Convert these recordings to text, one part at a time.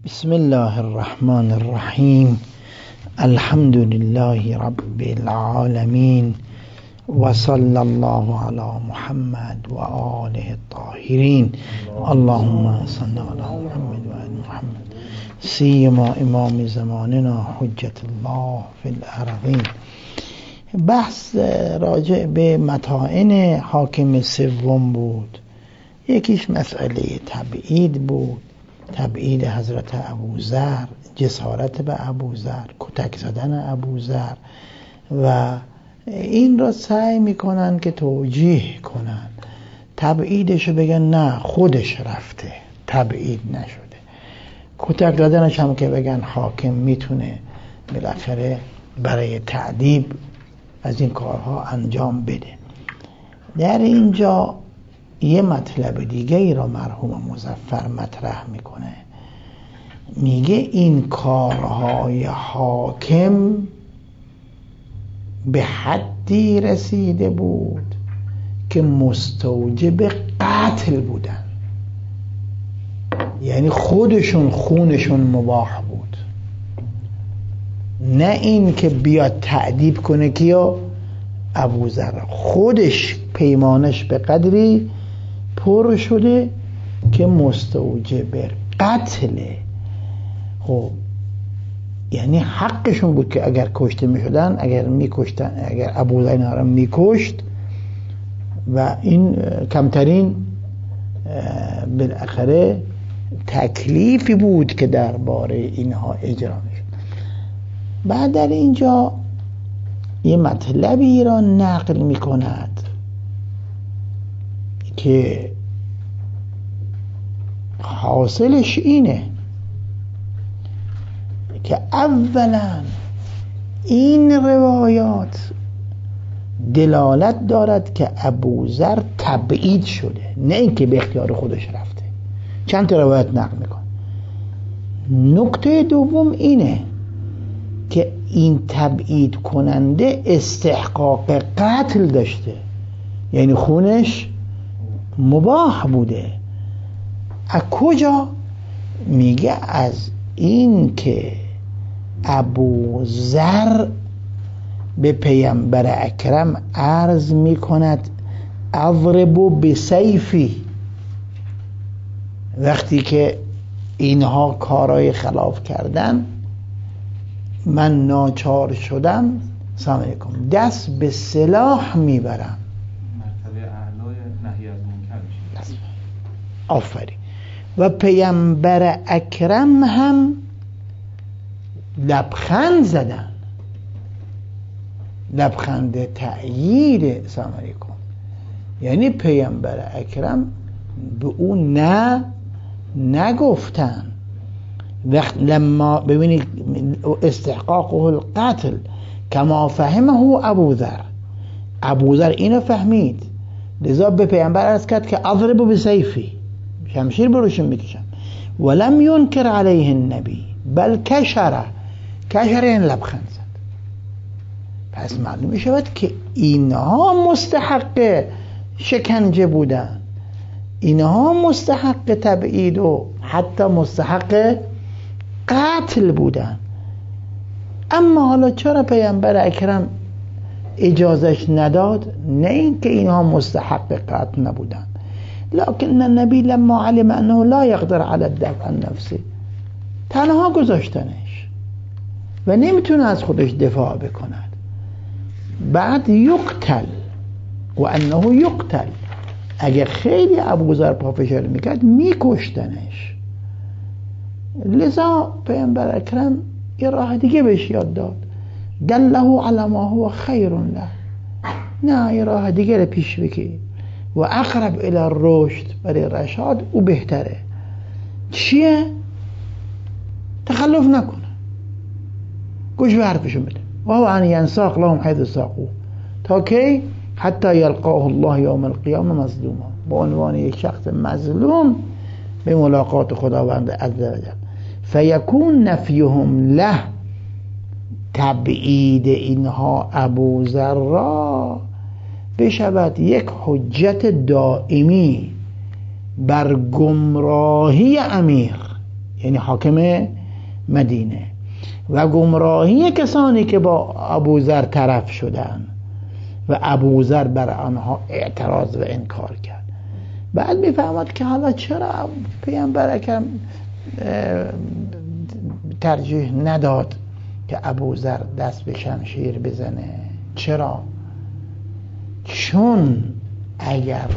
بسم الله الرحمن الرحیم. الحمد لله رب العالمین و صلی الله علی محمد و آله الطاهرین. اللهم صل علی محمد و آل محمد سیما امام زماننا حجت الله فی الارضین. بحث راجع به متاعن حاکم سوم بود. یکیش مسئله تبعید بود، تبعید حضرت ابوذر، جسارت به ابوذر، کتک زدن ابوذر، و این را سعی میکنن که توجیه کنن، تبعیدشو بگن نه خودش رفته، تبعید نشده. کتک زدنش هم که بگن حاکم میتونه بالاخره برای تعذیب از این کارها انجام بده. در اینجا یه مطلب دیگه ای را مرحوم مظفر مطرح میکنه. میگه این کارهای حاکم به حدی رسیده بود که مستوجب قتل بودن، یعنی خودشون خونشون مباح بود، نه این که بیاد تعذیب کنه کیا ابوذر. خودش پیمانش به قدری پر شده که مستوجب قتله. خب یعنی حقشون بود که اگر کشته میشدن، اگر میکشتن، اگر ابوذر اینا رو میکشت، و این کمترین بالاخره تکلیفی بود که درباره اینها اجرا میشد. بعد در اینجا یه مطلبی را نقل میکند که حاصلش اینه که اولا این روایات دلالت دارد که ابوذر تبعید شده، نه اینکه به اختیار خودش رفته. چند تا روایت نقل میکن. نکته دوم اینه که این تبعید کننده استحقاق قتل داشته، یعنی خونش مباح بوده. از کجا؟ میگه از این که ابوذر به پیامبر اکرم عرض میکند اضرب بسیفی، وقتی که اینها کارهای خلاف کردن من ناچار شدم، سلام علیکم، دست به سلاح میبرم. مرتبه اعلای نهی از منکر میشه. آفرین. و پیامبر اکرم هم لبخند زدن، لبخند تأیید، سلام علیکم. یعنی پیامبر اکرم به اون نه نگفتن. وقت لما ببینید استحقاقه القتل کما فهمه ابوذر، ابوذر اینو فهمید، لذا به پیامبر عرض کرد که اضرب بسیفی، شمشیر بروشون میکشم. ولم ينكر علیه النبی بل کشره این لبخند زد. پس معلوم میشود که اینها مستحق شکنجه بودن، اینها مستحق تبعید و حتی مستحق قتل بودن. اما حالا چرا پیامبر اکرم اجازش نداد؟ نه اینکه اینها مستحق قتل نبودن، لكن النبی لما علم انه لا يقدر على الدفع عن نفسه، تنها گذاشتنش و نمیتونه از خودش دفاع بکند. بعد یقتل و انه یقتل، اگر خیلی ابوذر پافشاری میکرد میکشتنش. لذا پیامبر اکرم یه راه دیگه بهش یاد داد، دله علی ما هو خیر له، نه یه راه دیگه رو پیش بگیر و اقرب الی الرشد، برای رشاد او بهتره. چیه؟ تخلف نکنه، گوش به حرفشون بده. و هو ان ینساق لهم حیث ساقوه، تا کی؟ حتی یلقاه الله یوم القیامه مظلوما، با عنوان یک شخص مظلوم به ملاقات خداوند عزوجل. فیکون نفیهم له، تبعید اینها ابوذر را بشود یک حجت دائمی بر گمراهی امیر. یعنی حاکم مدینه، و گمراهی کسانی که با ابوذر طرف شدن و ابوذر بر آنها اعتراض و انکار کرد. بعد میفهمد که حالا چرا پیامبر اکرم ترجیح نداد که ابوذر دست به شمشیر بزنه. چرا؟ چون اگر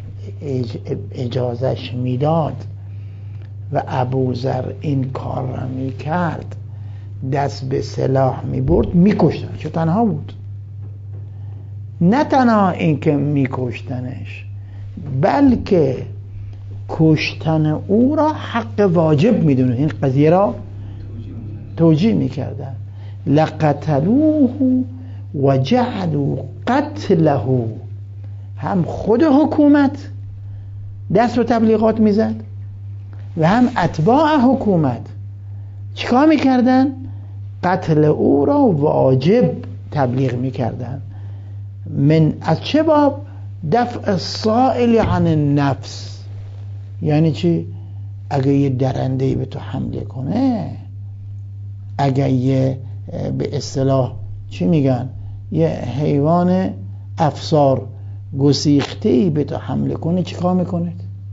اجازش میداد و ابوذر این کار را میکرد، دست به سلاح میبرد، میکشتن. چه تنها بود، نه تنها این که میکشتنش، بلکه کشتن او را حق واجب میدونه. این قضیه را توجیه میکردن. لقتلوه و جعلوا قتله. هم خود حکومت دست به تبلیغات میزد و هم اتباع حکومت چیکار میکردن؟ قتل او را واجب تبلیغ میکردن. من از چه باب؟ دفع السائل عن النفس. یعنی چی؟ اگه یه درندهی به تو حمله کنه، اگه یه به اصطلاح چی میگن، یه حیوان افسار گسیخته‌ای به تو حمله کنه، چیکار میکنه؟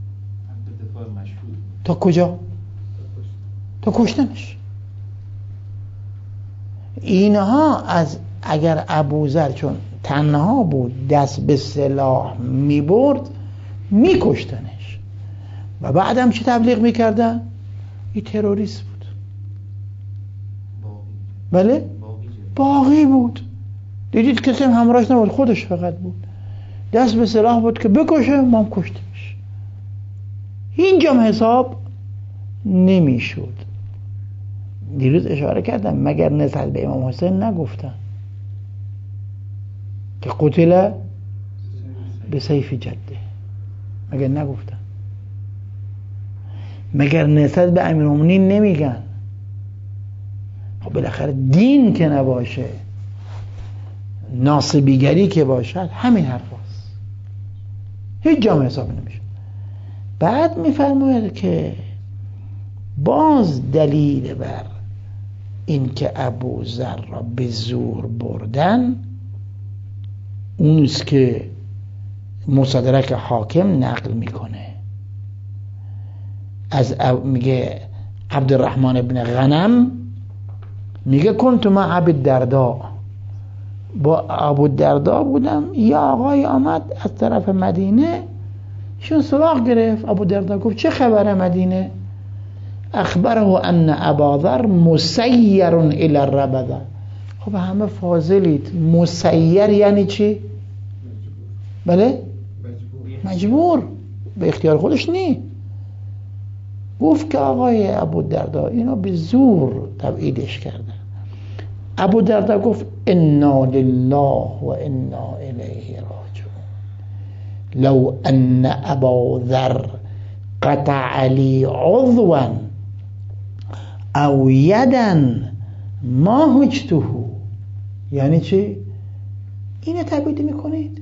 تا کجا؟ تا کشتنش. اینها از اگر ابوذر چون تنها بود دست به سلاح میبرد، میکشتنش. و بعدم چه تبلیغ میکردن؟ این تروریست بود. بله؟ باقی بود. دیدید کسی هم همراهش نبود، خودش فقط بود. دست به سلاح بود که بکشه، ما هم کشتیمش. اینجا هم حساب نمیشد. دیروز اشاره کردم مگر نسبت به امام حسین نگفتن که قتل به سیف جده؟ مگر نگفتن؟ مگر نسبت به امیرالمومنین نمیگن؟ خب بالاخره دین که نباشه، ناصبیگری که باشد، همین حرف هست. هیچ جامعه حساب نمیشه. بعد میفرماید که باز دلیل بر این که ابوذر را به زور بردن اونست که مصدرک حاکم نقل میکنه از میگه عبدالرحمن ابن غنم میگه کنت مع ابوالدرداء، با ابوالدرداء بودم، یه آقای آمد از طرف مدینه، شون سراغ گرفت. ابوالدرداء گفت چه خبره مدینه؟ اخبره ان اباذر مسیر الی الربذه. خب همه فاضلید، مسیر یعنی چی؟ بله؟ مجبور، به اختیار خودش نی. گفت که آقای ابوالدرداء اینو به زور تبعیدش کردن. ابوالدرداء گفت انا لله و انا الیه راجعون، لو ان اباذر قطع لی عضوا او یدا ما هجته. یعنی چی؟ اینو تبعید میکنید؟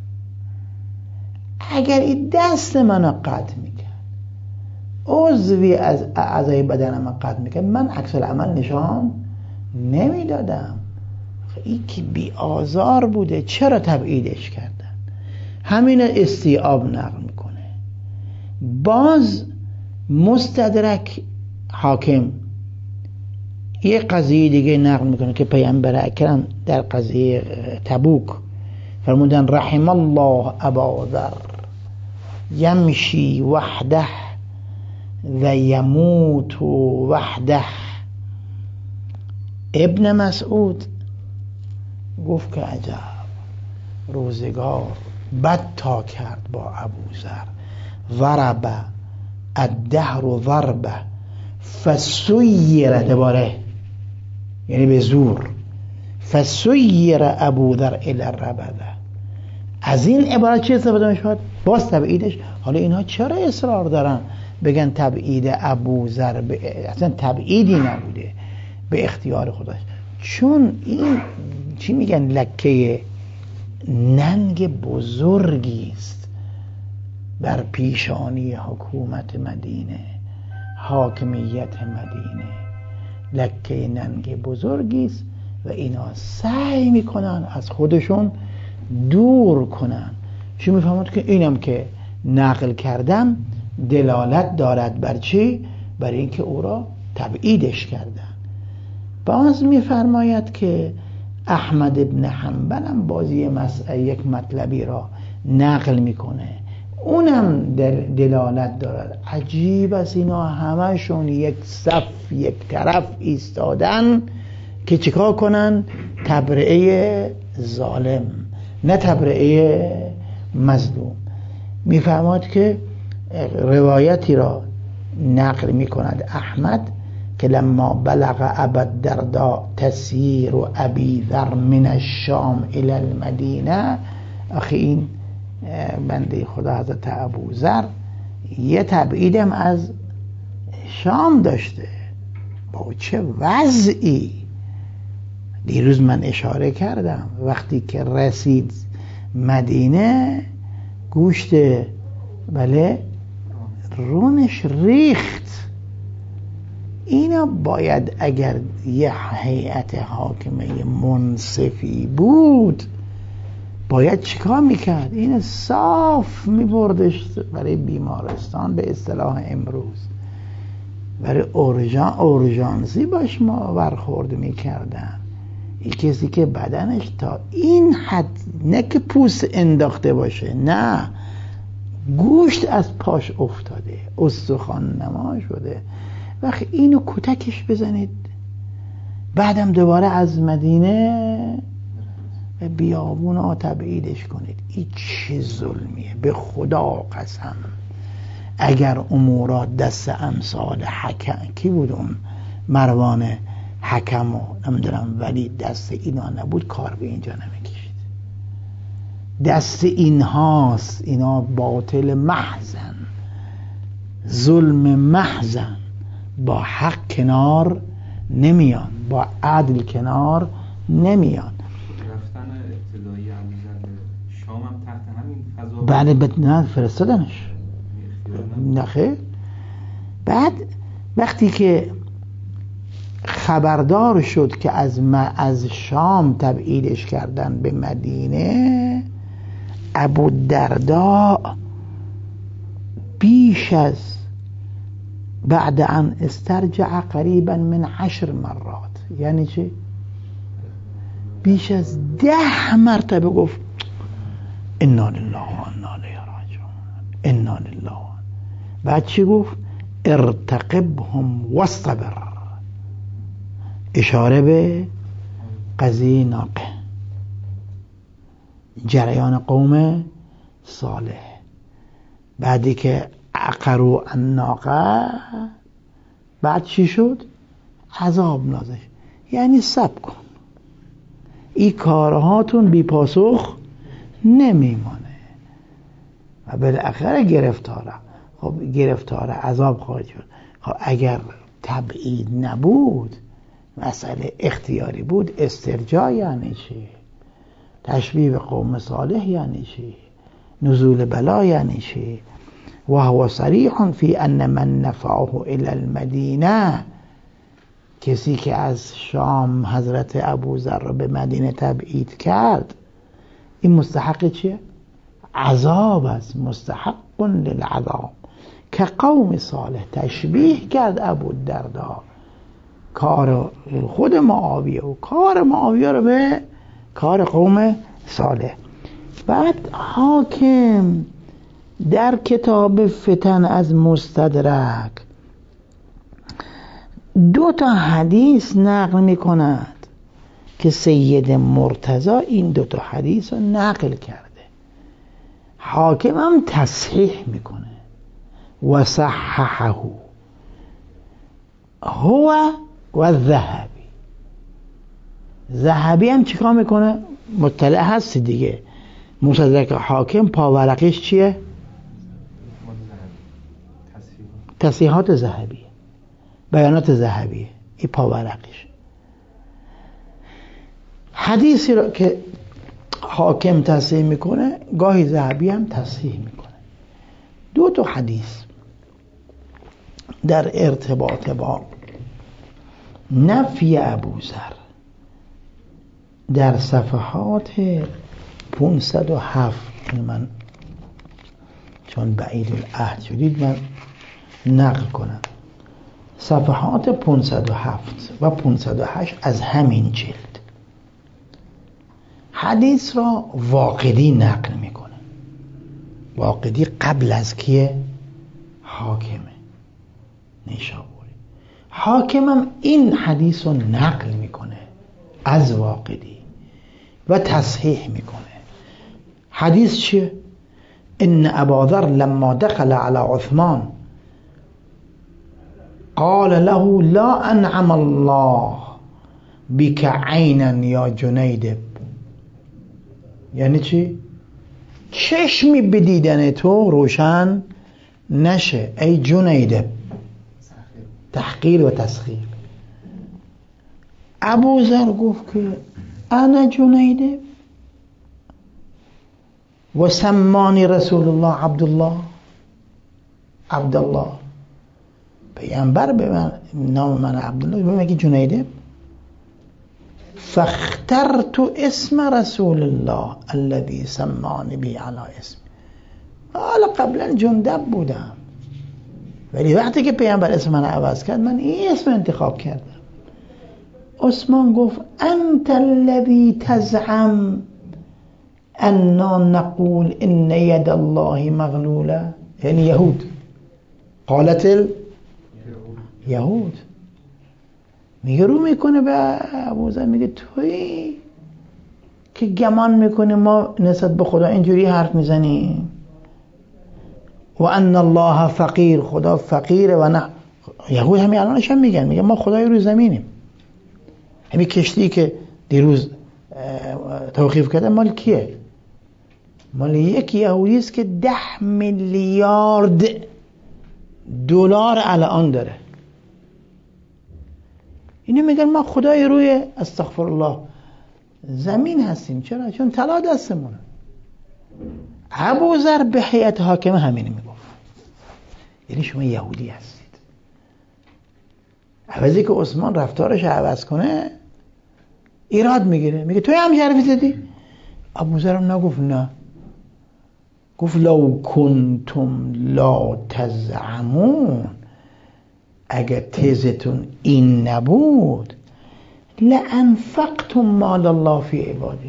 اگر این دست منو قطع میکرد، عضوی از اعضای بدنم قطع میکرد، من عکس العمل نشان نمیدادم. این که بی آزار بوده، چرا تبعیدش کردن؟ همین استیعاب نقل میکنه. باز مستدرک حاکم یه قضیه دیگه نقل میکنه که پیامبر اکرم در قضیه تبوک فرمودن رحم الله اباذر یمشی وحده و یموت وحده. ابن مسعود گفت که عجب، روزگار بد تا کرد با ابوذر. ضرب الدهر ضربه فسیر، دوباره یعنی به زور، فسیر ابوذر الی الربذه. از این عبارت چه استفاده میشود؟ باز تبعیدش. حالا اینها چرا اصرار دارن بگن تبعید ابوذر اصلا تبعیدی نبوده، به اختیار خودش؟ چون این چی میگن، لکه ننگ بزرگی است بر پیشانی حکومت مدینه. حاکمیت مدینه لکه ننگ بزرگی است و اینا سعی میکنن از خودشون دور کنن. چی میفهمد که اینم که نقل کردم دلالت دارد بر چی؟ بر اینکه او را تبعیدش کردن. باز میفرماید که احمد ابن حنبل هم بازی یک مطلبی را نقل میکنه، اونم دلالت دارد. عجیب است اینا همشون یک صف یک طرف ایستادن که چیکار کنن؟ تبرئه ظالم نه تبرئه مظلوم. میفهمد که روایتی را نقل میکند احمد که لما بلغ ابا الدرداء تسیر و ابی ذر من الشام الى المدینه، اخی این بنده خدا حضرت ابو ذر یه تبعیدم از شام داشته، با چه وضعی. دیروز من اشاره کردم وقتی که رسید مدینه گوشت رونش ریخت. اینا باید اگر یه هیئت حاکمه منصفی بود باید چیکار میکرد؟ این صاف میبردش برای بیمارستان، به اصطلاح امروز برای اورژانسی باش ما برخورد میکردن. این کسی که بدنش تا این حد نه که پوست انداخته باشه، نه گوشت از پاش افتاده، استخوان نما شده، وقتی اینو کتکش بزنید بعدم دوباره از مدینه بیابون تبعیدش کنید. این چه ظلمیه به خدا قسم. اگر امورات دست امثال حکم کی بود اون مروان حکم و نمیدونم ولی دست اینا نبود کار به اینجا نمیکشید. دست اینهاست، اینا باطل محضن، ظلم محضن، با حق کنار نمیان، با عدل کنار نمیان. رفتن ابتدایی ابوذر شام هم تحت همین فضا بله نه فرستادنش نخیر. بعد وقتی که خبردار شد که از شام تبعیدش کردن به مدینه، ابو الدرداء بیش از بعد ان استرجع قریبا من 10 مرات، یعنی چه؟ بیش از 10 مرتبه گفت انا لله و انا الیه راجعون، انا لله. بعد چی گفت؟ ارتقبهم واصطبر، اشاره به قضیه ناقه، جریان قوم صالح. بعدی که عقروا الناقه بعد چی شد؟ عذاب نازل، یعنی صبر کن، این کارهاتون بی پاسخ نمیمانه و بالاخره گرفتاره. خب گرفتاره عذاب خواهد شد. خب اگر تبعید نبود، مسئله اختیاری بود، استرجاع یعنی چی؟ تشبیه قوم صالح یعنی چی؟ نزول بلا یعنی چی؟ و هو صریح فی ان من نفعه الى المدینه، کسی که از شام حضرت ابوذر را به مدینه تبعید کرد این مستحق چیه؟ عذاب است، مستحق للعذاب. که قوم صالح تشبیه کرد ابوالدرداء کار خود معاویه و کار معاویه رو به کار قوم صالح. بعد حاکم در کتاب فتن از مستدرک 2 حدیث نقل می کند که سید مرتضی این 2 حدیث رو نقل کرده. حاکم هم تصحیح میکنه و صححه هو و ذهبی هم چیکار میکنه؟ مطلع هستی دیگه. مستدرک حاکم پاورقیش چیه؟ تصحیحات ذهبی، بیانات ذهبی، این پاورقیش. حدیثی رو که حاکم تصحیح میکنه گاهی ذهبی هم تصحیح میکنه. 2 حدیث در ارتباط با نفی ابوذر در صفحات 507 من چون بعید العهد شدید من نقل کنم صفحات 507 و 508 از همین جلد حدیث را واقدی نقل میکنه. واقدی قبل از کیه؟ حاکمه نیشابوری. حاکمم این حدیث رو نقل میکنه از واقدی و تصحیح میکنه. حدیث چیه؟ ان ابا ذر لما دخل على عثمان قال له لا انعم الله بك عینا یا جنیدب. یعنی چی؟ چشمی به دیدن تو روشن نشه ای جنیدب. تحقیر و تسخیر. ابو ذر گفت که انا جنیدب و سمانی رسول الله عبدالله پیامبر به من نام من عبدالله به من که جنیدب. فاخترت اسم رسول الله الذي سماني به على اسم. حالا قبلا جندب بودم ولی وقتی که پیامبر اسم من عوض کرد من این اسم انتخاب کردم. عثمان گفت انت الذي تزعم انا نقول ان يد الله مغلوله. یعنی یهود قالت یهود میگه رو میکنه به ابوذر میگه تویی که گمان میکنه ما نسبت به خدا اینجوری حرف میزنیم و ان الله فقیر خدا فقیره و نه. یهود همین الانش هم میگن ما خدای روی زمینیم. همین کشتی که دیروز توقیف کرده مال کیه؟ مال یک یهودی است که 10 میلیارد دلار الان داره. اینو میگن ما خدای روی استغفر الله زمین هستیم. چرا؟ چون طلا دستمونه. ابوذر به هیئت حاکمه همین میگفت. یعنی شما یهودی هستید. عوضی که عثمان رفتارش عوض کنه ایراد میگیره، میگه توی هم حرفی زدی. ابوذر هم نگفت نه، گفت لو کنتم لا تزعمون، اگر تزتون این نبود لانفقتم مال الله فی عباده،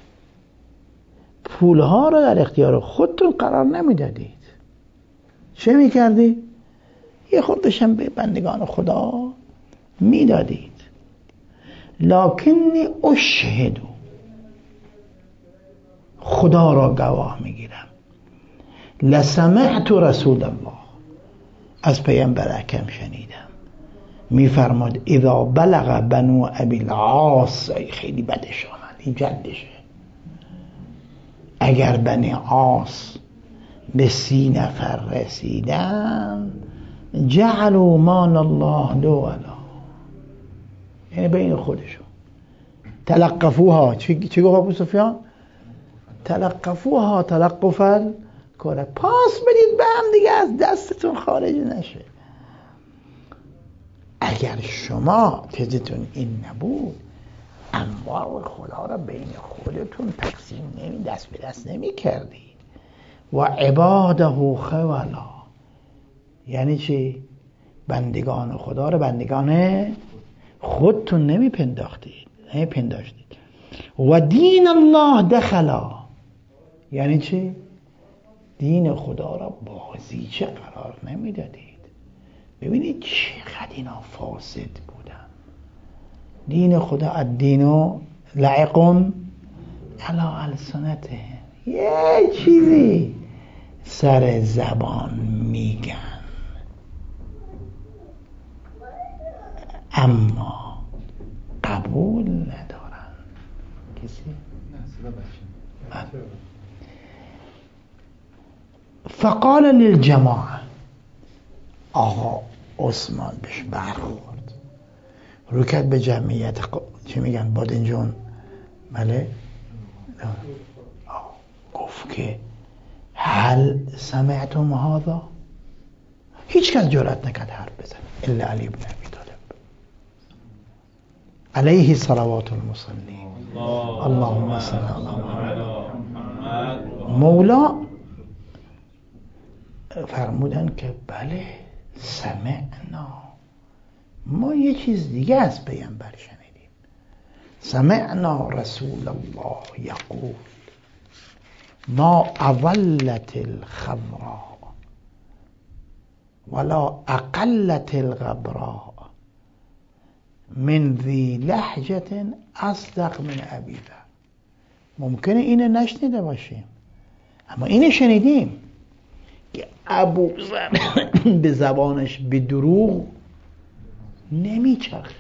پولها رو در اختیار خودتون قرار نمیدادید. چه میکردی؟ یه خودشم به بندگان خدا میدادید. لکنی اشهدو، خدا را گواه میگیرم، لسمعت رسول الله، از پیامبر اکرم شنیدم میفرماد اذا بلغ بنو ابی العاص، خیلی بدش آمد این جدشه، اگر بنی عاص به 30 نفر رسیدن جعلوا مان الله دولا، یعنی بین خودشون تلقفوها. چی گفت ابو سفیان؟ تلقفوها تلقفا کره، پاس بدید به هم دیگه، از دستتون خارج نشه. اگر شما تزتون این نبود اموال خدا را بین خودتون تقسیم دست به دست نمی کردید. و عباده خولا، یعنی چی؟ بندگان خدا را بندگان خودتون نمی پنداشتید. و دین الله دخلا، یعنی چی؟ دین خدا را بازیچه قرار نمی دادید. ببینید چقدر اینا فاسد بودن. دین خدا الدین لعق علی السنته، یه چیزی سر زبان میگن اما قبول ندارن. کسی؟ فقال للجماعه، آقا عثمان بهش برخورد، رو کرد به جمعیت. چی میگن؟ بادنجون. بله. گفت که هل سمعتم هذا؟ هیچ کس جرأت نکرد حرف بزنه الا علی بن ابی طالب علیه صلوات المصلین. اللهم صل علی محمد. مولا فرمودن که بله سمعنا، ما یه چیز دیگه از پیامبر شنیدیم. سمعنا رسول الله یقول ما اولت الخضراء ولا اقلت الغبراء من ذی لهجة اصدق من ابی ذر. ممکنه اینو نشنیده باشیم اما اینو شنیدیم که ابو ذر به زبانش به دروغ نمیچرخه،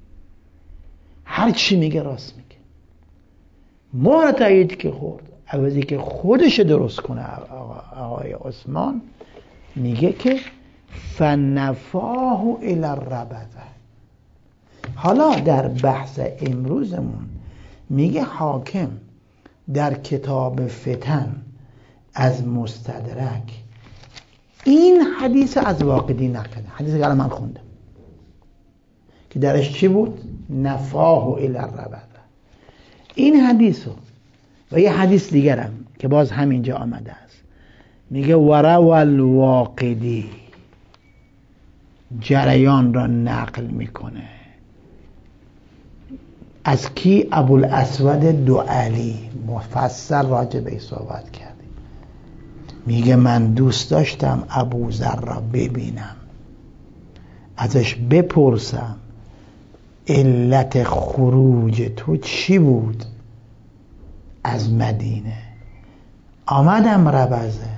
هر چی میگه راست میگه. ما تایید که خورد، عوضی که خودش درست کنه آقای عثمان میگه که فنفاه الی الربذه. حالا در بحث امروزمون میگه حاکم در کتاب فتن از مستدرک این حدیث از واقدی نقل، حدیث که من خوندم که درش چی بود؟ نفاه الی الربذه. این حدیثو و یه حدیث دیگرم که باز همینجا آمده است میگه وروا الواقدی، جریان را نقل میکنه از کی؟ ابوالاسود دؤلی. مفصل راجع به صحبت کردیم. میگه من دوست داشتم ابوذر را ببینم، ازش بپرسم علت خروج تو چی بود از مدینه. آمدم ربذه،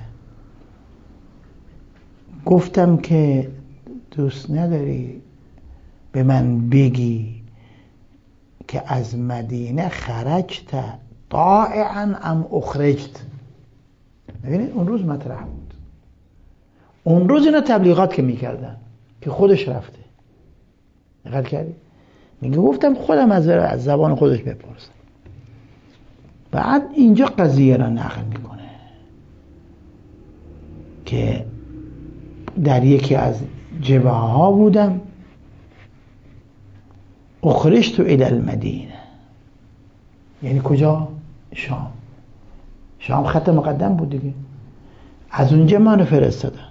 گفتم که دوست نداری به من بگی که از مدینه خرجت طائعا ام اخرجت. ببینید اون روز مطرح بود، اون روز اینا تبلیغات که میکردن که خودش رفته. دقت کردی؟ میگه گفتم خودم از زبان خودش بپرسم. بعد اینجا قضیه را نقل میکنه که در یکی از جبهه ها بودم، اخرجت الی المدینه. یعنی کجا؟ شام. شام خط مقدم بود دیگه. از اونجا منو فرستادن.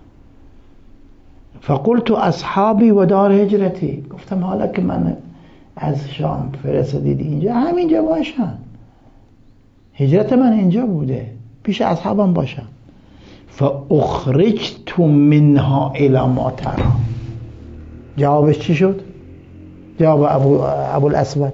فقلت اصحابی و دار هجرتی، گفتم حالا که من از شام فرستادید اینجا، همینجا باشم، هجرت من اینجا بوده، پیش اصحابم باشم. فاخرجت منها الی ما تری. جوابش چی شد؟ جواب ابوالاسود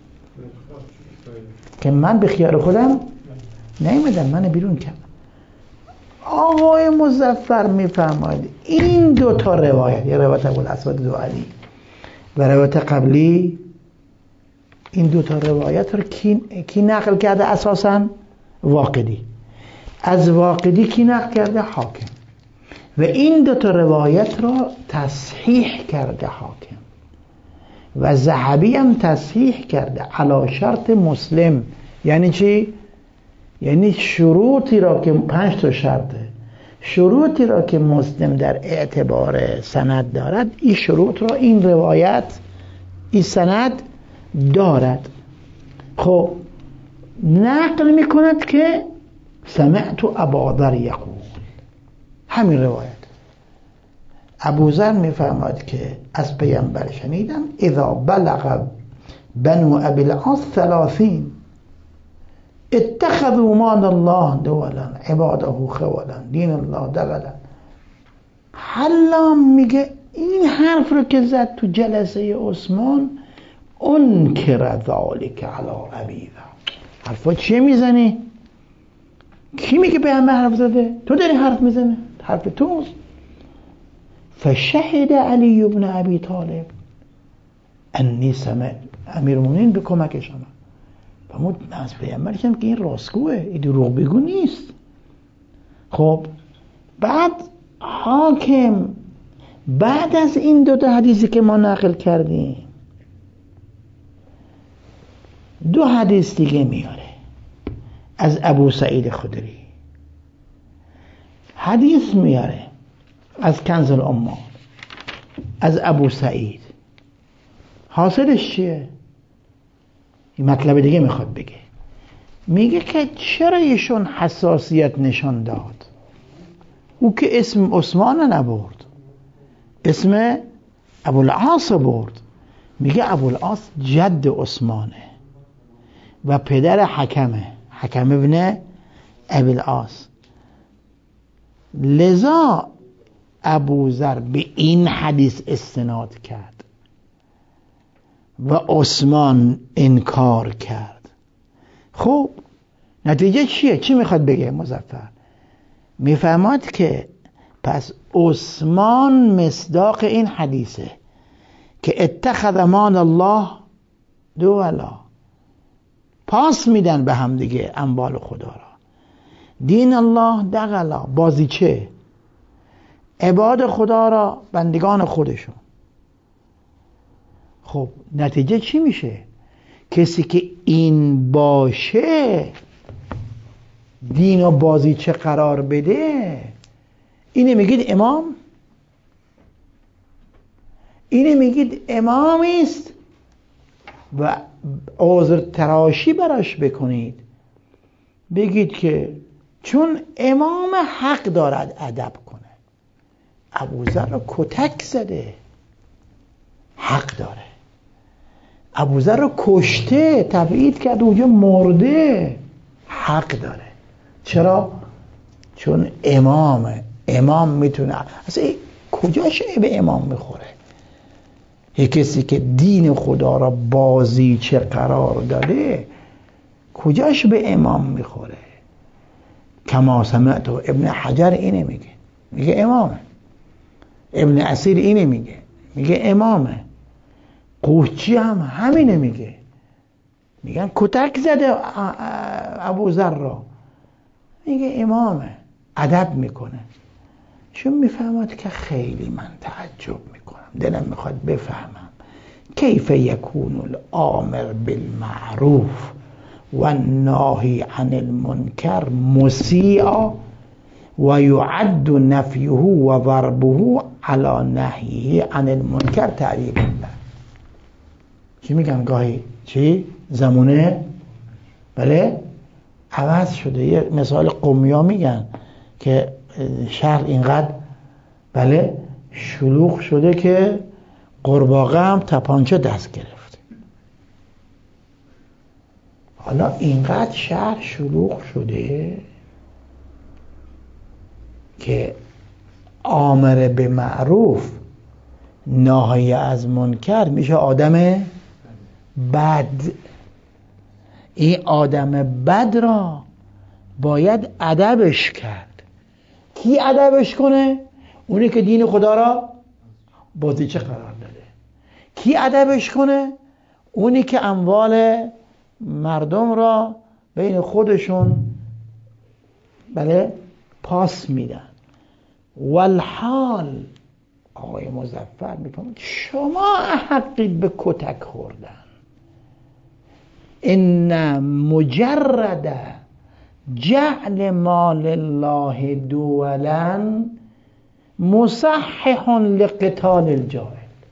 که من به خیال خودم نیومدم، من بیرون کردم. آقای مظفر میفرماید این دو تا روایت، یه روایت ابوالاسود دؤلی و روایت قبلی، این دو تا روایت رو کی نقل کرده؟ اساساً واقدی. از واقدی کی نقل کرده؟ حاکم. و این دو تا روایت را تصحیح کرده حاکم و ذهبی هم تصحیح کرده علی شرط مسلم. یعنی چی؟ یعنی شروطی را که 5 تا شرطه، شروطی را که مسلم در اعتبار سند دارد، این شروط را این روایت، این سند دارد. خب نقل میکند که سمعت اباذر یقول، همین روایت. ابوذر میفرماید که از پیامبر شنیدم اذا بلغ بنو ابی العاص 30 اتخذوا مال الله دولا عباده خولا دین الله دغلا. حالا میگه این حرف رو که زد تو جلسه عثمان، انکر ذالک علی ابی ذر. حرفا چیه میزنی؟ کی میگه پیامبر حرف زده؟ تو داری حرف میزنه، حرف توست. فشهد علی بن ابی طالب انی سمعت، امیر المؤمنین به کمکش آمد. فرمود من از پیامبر شنیدم که این راستگوه، این دروغ بگو نیست. خب بعد حاکم بعد از این دو تا حدیثی که ما نقل کردیم 2 حدیث دیگه میاره از ابو سعید خدری. حدیث میاره از کنز الاموال، از ابو سعید. حاصلش چیه؟ این مطلب دیگه میخواد بگه. میگه که چرا ایشون حساسیت نشان داد؟ او که اسم عثمان نبرد، اسم ابوالعاص برد. میگه ابوالعاص جد عثمانه و پدر حکم ابن ابوالعاص. لذا ابوذر به این حدیث استناد کرد و عثمان انکار کرد. خب نتیجه چیه؟ چی میخواد بگه مظفر؟ میفهمد که پس عثمان مصداق این حدیثه که اتخذ مال الله دولا، پاس میدن به هم دیگه اموال خدا را. دین الله دغلا، بازیچه، عباد خدا را بندگان خودشون. خب نتیجه چی میشه؟ کسی که این باشه، دین و بازیچه قرار بده، اینه میگید امام؟ اینه میگید امامی است و عذر تراشی براش بکنید، بگید که چون امام حق دارد ادب کنه. ابوذر رو کتک زده، حق داره. ابوذر رو کشته، تبعید کرد، اونجا مرده، حق داره. چرا؟ چون امامه. امام میتونه اصلا کجاش به امام میخوره؟ یه کسی که دین خدا را بازیچه قرار داده کجاش به امام میخوره؟ کما سمعت ابن حجر اینه میگه امامه. ابن اسیر اینه میگه امامه. قوچی هم همینه میگن کتک زده ابوذر را، میگه امامه، ادب میکنه. چون میفهمد که خیلی من تعجب میکنم، دلم میخواد بفهمم کیف یکون الامر بالمعروف و الناهی عن المنکر مسیعا و یعد نفیه و ضربه علی نهیه عن المنکر تعریب الله. چی میگن گاهی؟ چی؟ زمونه؟ بله؟ عوض شده. یه مثال قمیا میگن که شهر اینقدر بله شلوغ شده که قورباغه هم تپانچه دست گرفته. حالا اینقدر شهر شلوغ شده که آمر به معروف ناهی از منکر میشه آدم بد. این آدم بد را باید ادبش کرد. کی ادبش کنه؟ اونی که دین خدا را بازیچه قرار داده. کی ادبش کنه؟ اونی که اموال مردم را بین خودشون بله پاس میدن. والحال آقای مظفر میفهمید شما حقید به کتک خوردن. ان مجرد جعل مال الله دولا مصحح لقتال الجاهل.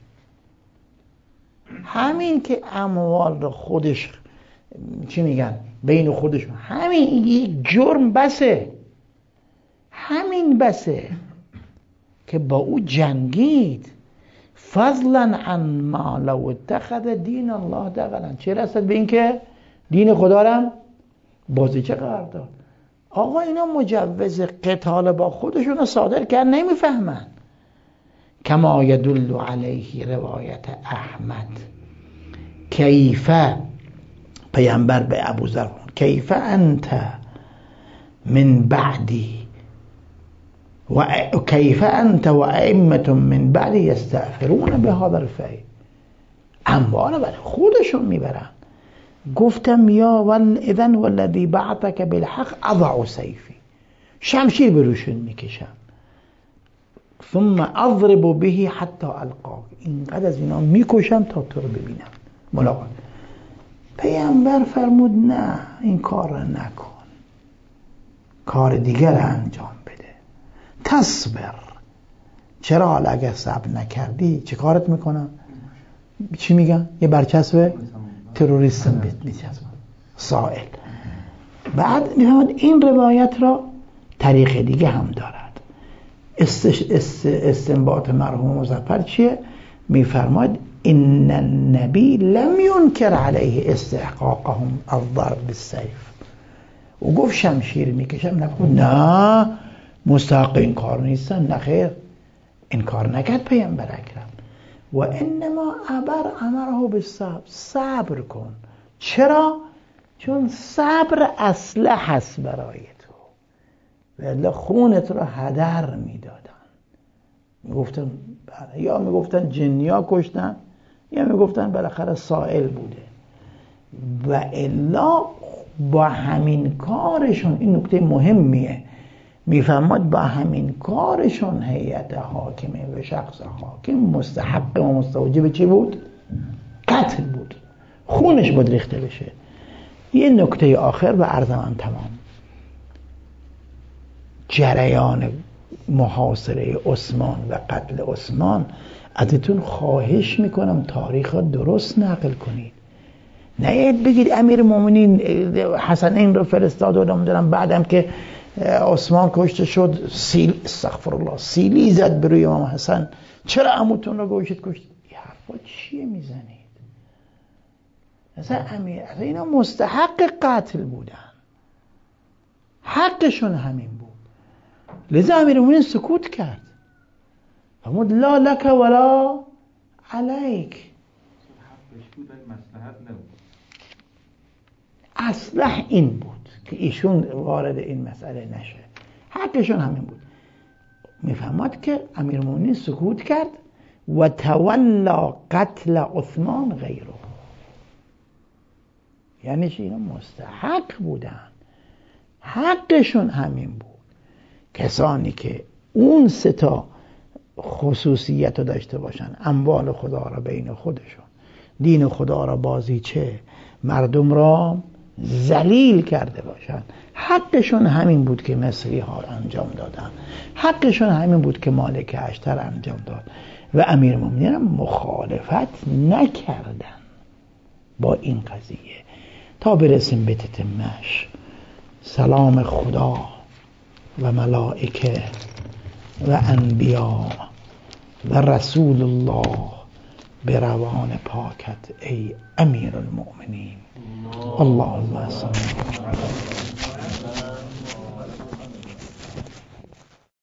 همین که اموال رو خودش چی میگن بین خودشون، همین یک جرم بسه، همین بسه که با او جنگید. فضلا عن ما لو اتخذ دین الله دغلا، چه رسد به این که دین خدا را بازیچه قرار داد. آقا اینا مجوز قتال با خودشون رو صادر کرد، نمیفهمن. کما یدل علیه روایت احمد کیف، پیامبر به ابوذر کیف انت من بعدی و کیف انت و ائمه من بعدی یستأثرون به هذا الفی، اموال برای خودشون میبرن. گفتم یا اذن والذی بعثک بالحق اضع سیفی، شمشیر به روشون میکشم. ثم اضرب به حتی القاک، اینقدر از اینا میکشم تا تو رو ببینم ملاقات. پیامبر فرمود نه این کار رو نکن، کار دیگر انجام بده. تصبر چرا حالا اگر صبر نکردی چه کارت میکنن؟ چی میگن؟ یه برچسب تروریستم میچسبن. سائل. بعد میفهمد این روایت را طریق دیگه هم دارد. استنباط مرحوم مظفر چیه؟ میفرماید ان النبی لم ينکر علیه استحقاقهم الضرب بالسیف. او گفت شمشیر میکشم، نگفت نه مستحق این کار نیستن، نخیر این کار نکرد پیامبر اکرم. و انما امره بالصبر، صبر کن. چرا؟ چون صبر اصلح هست برای تو، ولی خونت رو هدر میدادن. میگفتن یا میگفتن جنیا کشتن، یا میگفتن بالاخره سائل بوده. و الا با همین کارشون، این نکته مهمیه، میفهمد با همین کارشون هیئت حاکمه و شخص حاکم مستحق و مستوجب چی بود؟ قتل بود، خونش بود ریخته بشه. یه نکته آخر و عرض من تمام. جریان محاصره عثمان و قتل عثمان، ازتون خواهش میکنم تاریخ درست نقل کنید. نه بگید امیر مومنین حسنین رو فرستاد و نمیدونم بعدم که عثمان کشته شد استغفر الله سیلی زد به روی امام حسن، چرا عموتون رو کشتید؟ این حرفا چیه میزنید؟ اصلا اینا مستحق قتل بودن، حقشون همین بود. لذا امیر مومنین سکوت کرد، فرمود لا لک ولا علیک. حقش بود ولی مصلحت نبود. اصلح این بود که ایشون وارد این مسئله نشه، حقشون همین بود. میفهمد که امیرالمومنین سکوت کرد و تولا قتل عثمان غیره، یعنی چی؟ اینا مستحق بودن، حقشون همین بود. کسانی که اون سه تا خصوصیت رو داشته باشن، اموال خدا را بین خودشون، دین خدا را بازیچه، مردم را ذلیل کرده باشن، حقشون همین بود که مصری ها انجام دادن، حقشون همین بود که مالک اشتر انجام داد. و امیرالمومنین مخالفت نکردن با این قضیه تا برسیم به تتمه‌اش. سلام خدا و ملائکه و انبیا و رسول الله به روان پاکت ای امیر المؤمنین. اللهم صل